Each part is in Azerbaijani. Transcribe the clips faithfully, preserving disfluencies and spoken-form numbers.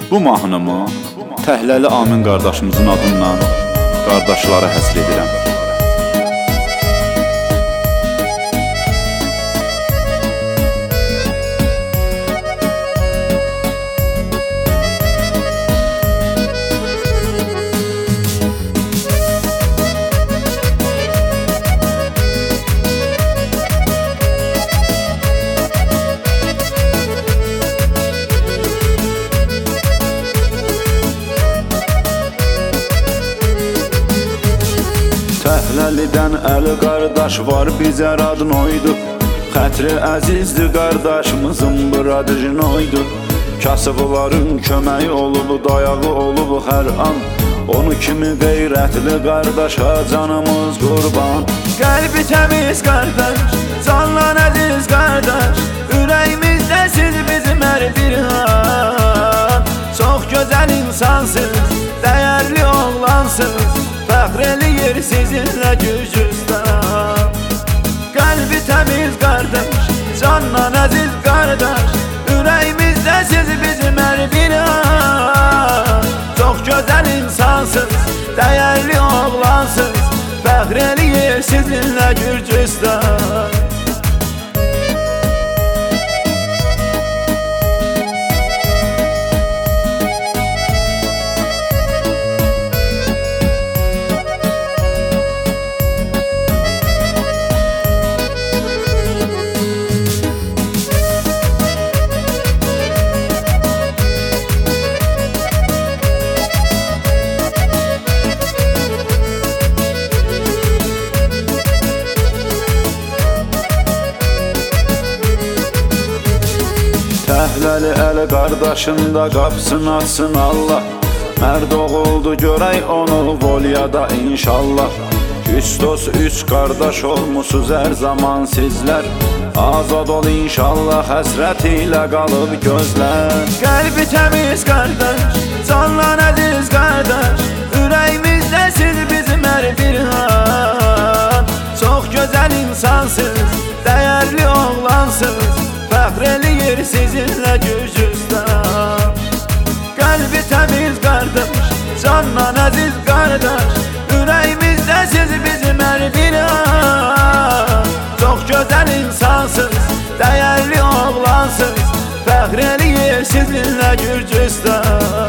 Bu mahnımı Təhləli Amin qardaşımızın adından qardaşlara həsr edirəm. Təhləlidən Əli qardaş var bizə radnoydu. Xətri əzizdir qardaşımızın bradjinoydu. Kasıbların köməyi olub, dayağı olub hər an. Onu kimi qeyrətli qardaşa canımız qurban. Qəlbi təmiz qardaş, canlan əziz qardaş, ürəyimizdə siz bizim hər bir an. Çox gözəl insansınız, dəyərli oğlansınız, fəxr eləyir sizinlə Gürcüstan. Qəlbi təmiz qardaş, canlan əziz qardaş, ürəyimizdə siz bizim hər bir an. Çox gözəl insansınız, dəyərli oğlansınız, fəxr eləyir sizinlə Gürcüstan. Təhləli Əli qardaşın da qapısını açsın Allah. Mərd oğuldu görək onu volyada inşallah. Üç dost, üç qardaş olmuşuz hər zaman sizlər. Azad ol inşallah, həsrət ilə qalıb gözlər. Qəlbi təmiz qardaş, canlan əziz qardaş, ürəyimizdə siz bizim hər bir an. Çox gözəl insansınız, dəyərli oğlansınız, fəxr eləyir sizinlə Gürcüstan. Qəlbi təmiz qardaş, canlan əziz qardaş, ürəyimizdə siz bizim hər bir an. Çox gözəl insansınız, dəyərli oğlansınız, fəxr eləyir sizinlə Gürcüstan.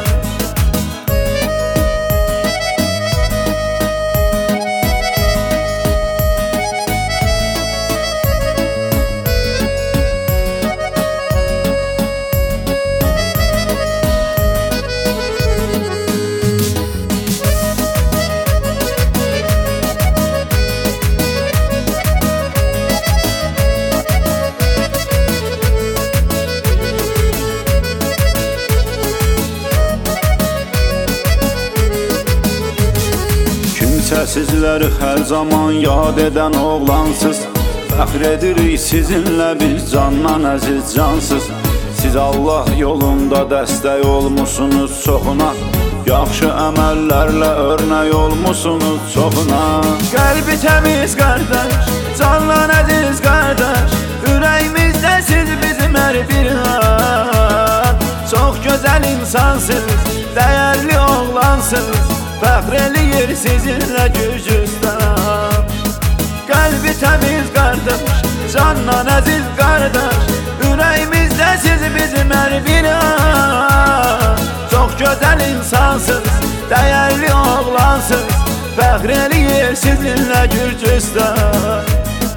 Sizləri hər zaman yad edən oğlansız, fəxr edirik sizinlə biz candan əziz cansız. Siz Allah yolunda dəstək olmusunuz çoxuna, yaxşı əməllərlə örnək olmusunuz çoxuna. Qəlbi təmiz qardaş, canlan əziz qardaş, ürəyimizdə siz bizim hər bir an. Çox gözəl insansınız, dəyərli oğlansınız, fəxr eləyir sizinlə Gürcüstan. Qəlbi təmiz qardaş, canlan əziz qardaş, ürəyimizdə siz bizim hər bir an. Çox gözəl insansınız, dəyərli oğlansınız, fəxr eləyir sizinlə Gürcüstan.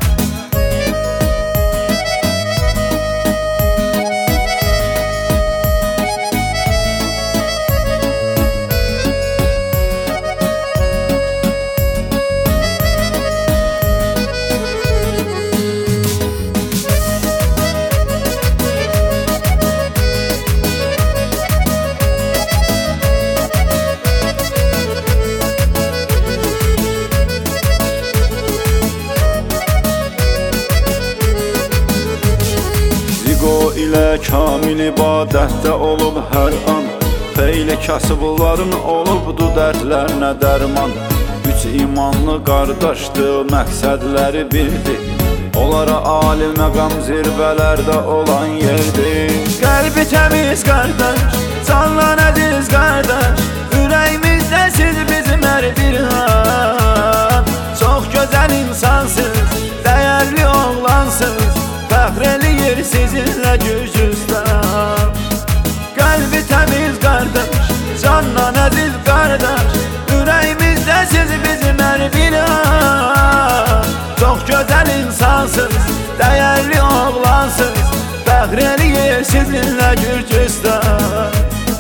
ilə kamil ibadətdə olub hər an. Xeyli kasıbların olubdu dərdlərinə dərman. Üç imanlı qardaşdı, məqsədləri birdir. Onlara ali məqam zirvələrdə olan yerdir. Qəlbi təmiz qardaş, Canlan əziz qardaş, ürəyimizdə siz bizim hər bir an. Çox gözəl insansınız, dəyərli oğlansınız, fəxr eləyir sizinlə Gürcüstan. Qəlbi təmiz qardaş, canlan əziz qardaş, ürəyimizdə siz bizim hər bir an. Çox gözəl insansınız, dəyərli oğlansınız, fəxr eləyir sizinlə Gürcüstan.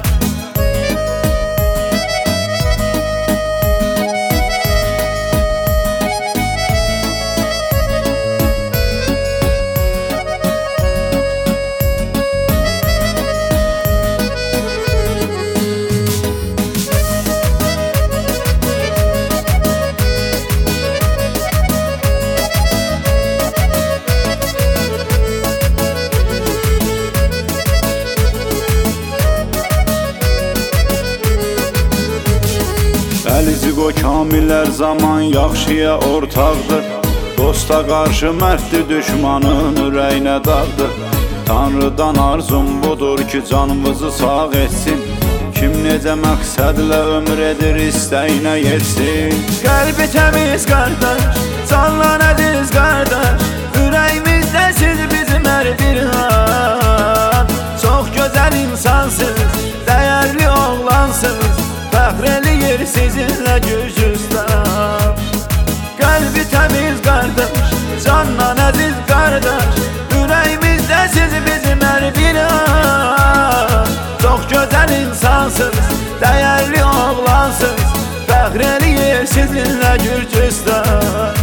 Əliziqo kamillər zaman yaxşıya ortaqdır. Dosta qarşı mərddir, düşmanın ürəyinə dağdır. Tanrıdan arzum budur ki, canımızı sağ etsin. Kim necə məqsədlə ömür edir, istəyinə yetsin. Qəlbi təmiz qardaş, canlan əziz qardaş, ürəyimizdə siz bizim hər bir an. Çox gözəl insansınız, dəyərli oğlansınız, fəxr eləyir sizinlə Gürcüstan. Qəlbi təmiz qardaş, canlan əziz qardaş, ürəyimizdə siz bizim hər bir an. Çox gözəl insansınız, dəyərli oğlansınız, fəxr eləyir sizinlə Gürcüstan.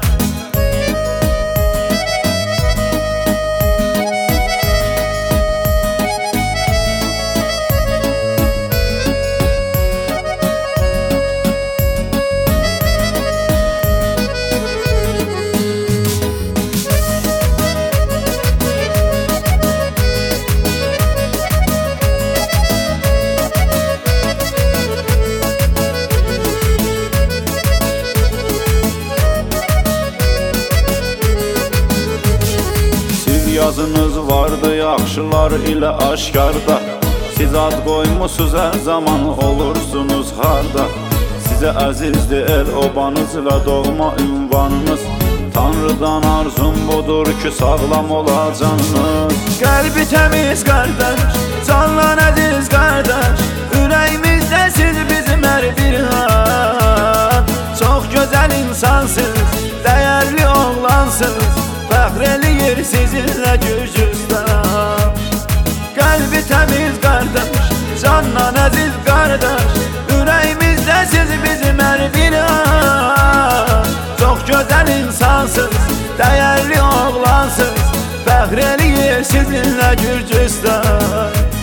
Yazınız vardı yaxşılar ilə aşkarda. Siz ad qoymusunuz hər zaman olursunuz harda. Sizə əzizdir el obanız və doğma ünvanınız. Tanrıdan arzum budur ki, sağlam olacanınız. Qəlbi təmiz qardaş, canlan əziz qardaş, ürəyimizdə siz bizim hər bir an. Çox gözəl insansınız, dəyərli oğlansınız, fəxr eləyir sizinlə Gürcüstan. Qəlbi təmiz qardaş, canlan əziz qardaş, ürəyimizdə siz bizim hər bir an. Çox gözəl insansınız, dəyərli oğlansınız, fəxr eləyir sizinlə Gürcüstan.